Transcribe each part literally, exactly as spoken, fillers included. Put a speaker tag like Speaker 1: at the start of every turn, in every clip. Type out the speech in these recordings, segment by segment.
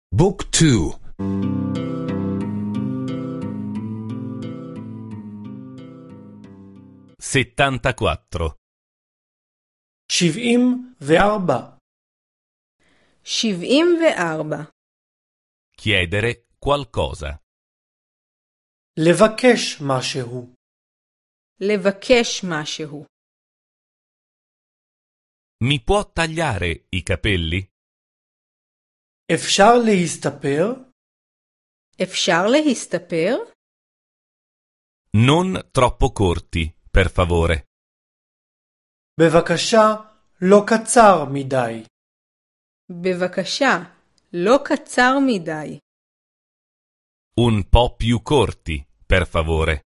Speaker 1: بوك تو
Speaker 2: settantaquattro
Speaker 3: שבעים וארבע.
Speaker 4: שבעים וארבע.
Speaker 2: chiedere qualcosa.
Speaker 3: לבקש משהו.
Speaker 4: לבקש משהו.
Speaker 2: Mi può tagliare i capelli?
Speaker 3: אפשר להסתפר?
Speaker 4: אפשר להסתפר?
Speaker 2: Non troppo corti, per favore.
Speaker 3: בבקשה, לא קצר מדי.
Speaker 4: בבקשה, לא קצר מדי.
Speaker 2: Un po' più corti, per favore.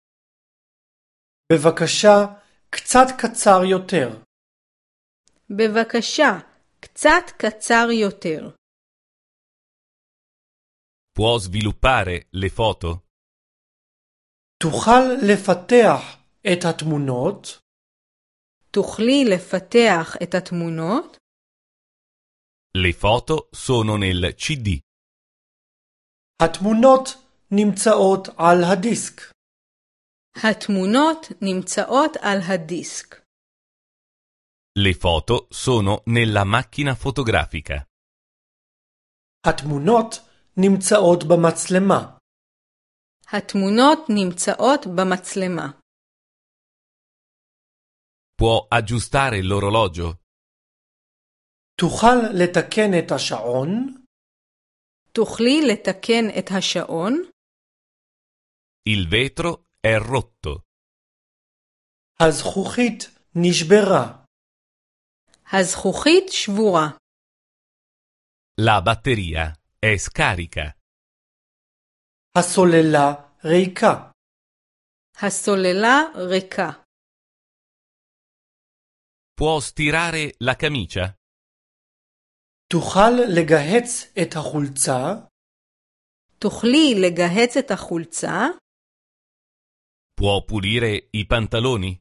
Speaker 3: בבקשה, קצת קצר יותר.
Speaker 4: בבקשה, קצת קצר יותר.
Speaker 2: Può sviluppare le foto?
Speaker 3: תוכל לפתח את התמונות?
Speaker 4: תוכלי לפתח את התמונות?
Speaker 2: Le foto sono nel C D.
Speaker 3: התמונות נמצאות על הדיסק.
Speaker 4: התמונות נמצאות על הדיסק.
Speaker 2: Le foto sono nella macchina fotografica.
Speaker 3: התמונות נמצאות במצלמה.
Speaker 4: התמונות נמצאות במצלמה.
Speaker 2: Può aggiustare l'orologio?
Speaker 3: תוכל לתקן את השעון?
Speaker 4: תוכלי לתקן את השעון?
Speaker 2: Il vetro è rotto.
Speaker 3: הזכוכית נשברה.
Speaker 4: הזכוכית שבורה.
Speaker 2: La batteria è scarica.
Speaker 3: הסוללה ריקה.
Speaker 4: הסוללה ריקה.
Speaker 2: Può stirare la camicia?
Speaker 3: תוכל לגהץ את החולצה?
Speaker 4: תוכלי לגהץ את החולצה?
Speaker 2: Può pulire i pantaloni?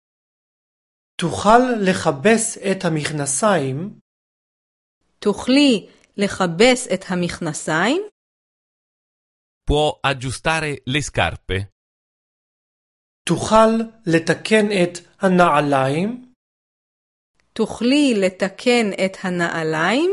Speaker 3: תוכל לכבס את המכנסיים?
Speaker 4: תוכלי לכבס את המכנסיים?
Speaker 2: Può aggiustare le scarpe?
Speaker 3: תוכל לתקן את הנעליים?
Speaker 4: תוכלי לתקן את הנעליים?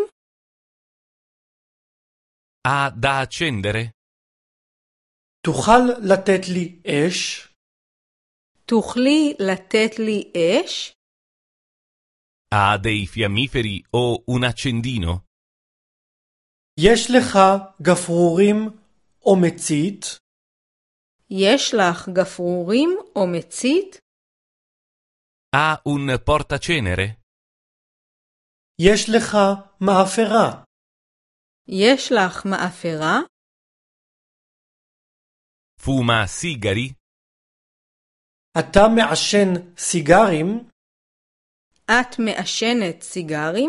Speaker 2: Ha da accendere?
Speaker 3: תוכל לתת לי אש?
Speaker 4: תוכלי לתת לי אש?
Speaker 2: Ha dei fiammiferi o un accendino?
Speaker 3: יש לך גפרורים או מצית?
Speaker 4: יש לך גפרורים או מצית?
Speaker 2: Ha un portacenere?
Speaker 3: יש לך מאפרה?
Speaker 4: יש לך מאפרה?
Speaker 2: Fuma sigari?
Speaker 3: אתה מעשן סיגרים?
Speaker 4: את מעשנת סיגרים?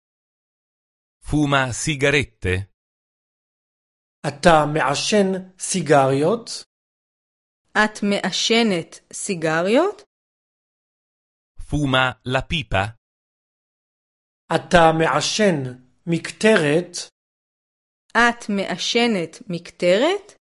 Speaker 2: Fuma sigarette?
Speaker 3: אתה מעשן סיגריות?
Speaker 4: את מעשנת סיגריות?
Speaker 2: Fuma la pipa?
Speaker 3: אתה מעשן מקטרת?
Speaker 4: את מעשנת מקטרת?